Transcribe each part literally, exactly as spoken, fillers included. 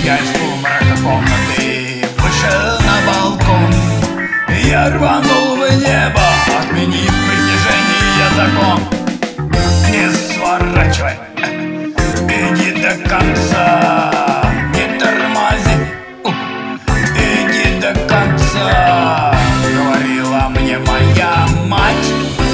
Я из полумрака комнаты вышел на балкон. Я рванул в небо, отменив притяжение закон. Не сворачивай, иди до конца, не тормози, иди до конца, говорила мне моя мать,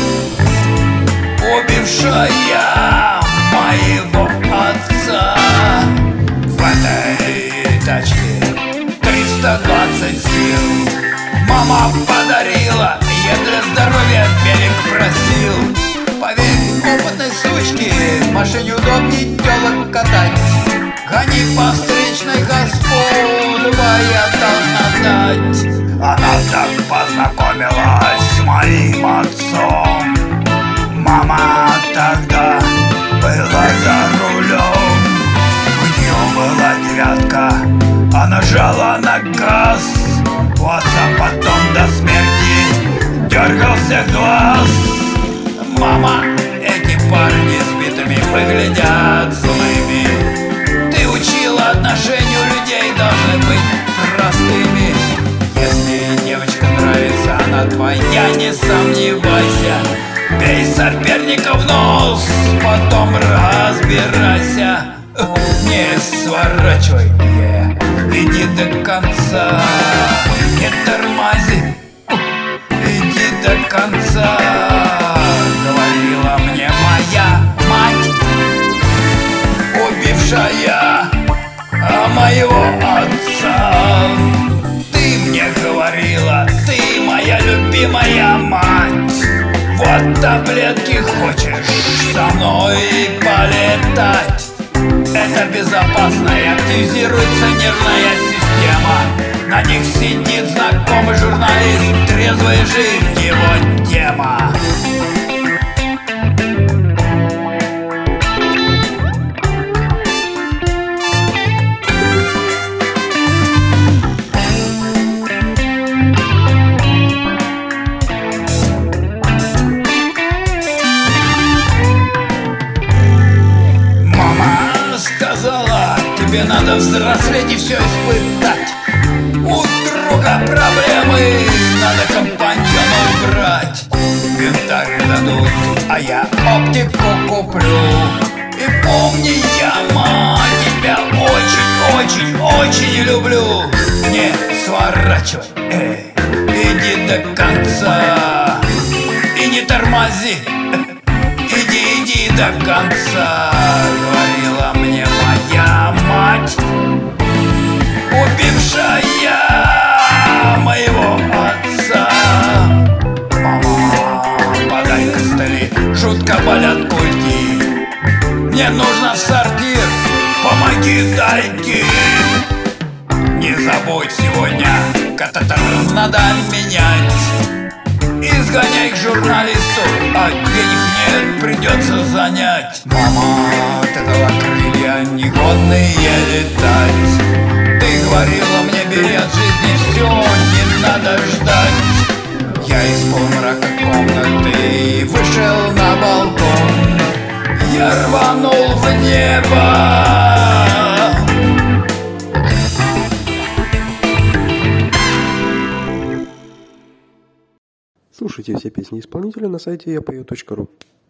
убившая моего отца. В этой тачке триста двадцать сил мама подарила, я для здоровья берег просил. Поверь, опытной сучке в машине удобней тёлок катать. Гони по встречной, Господь, я должна дать. Она так познакомилась с моим отцом. Мама тогда была за рулем. У нее была девятка, она жала на газ. У отца потом до смерти дергался глаз. Мама, эти парни сбитыми выглядят злыми. Ты учила, отношения у людей должны быть простыми. Если девочка нравится, она твоя, не сомневайся. Бей соперника в нос, потом разбирайся. Не сворачивай, yeah. Иди до конца, не тормози, иди до конца, говорила мне моя мать, убившая моего отца. Ты мне говорила, ты моя любимая мать. Вот таблетки, хочешь со мной полетать? Это безопасно, и активизируется нервная система. На них сидит знакомый журналист, трезвая жизнь его тема. Тебе надо взрослеть и все испытать. У друга проблемы, надо компаньонов брать. Винтарь дадут, а я оптику куплю. И помни, я, мать, тебя очень-очень-очень люблю. Не сворачивай, эй, иди до конца. И не тормози, иди, иди до конца, говорила мне моя мать, убившая моего отца. Мама, подай костыли, жутко болят культи. Мне нужно в сортир, помоги дойти. Не забудь сегодня, катетер надо менять. Изгоняй к журналисту, а денег нет, придется занять. Мама, от этого крылья негодные летать. Ты говорила мне, бери от жизни все, не надо ждать. Я из полумрака комнаты вышел на балкон. Я рванул в небо. Слушайте все песни исполнителя на сайте я пою точка ру.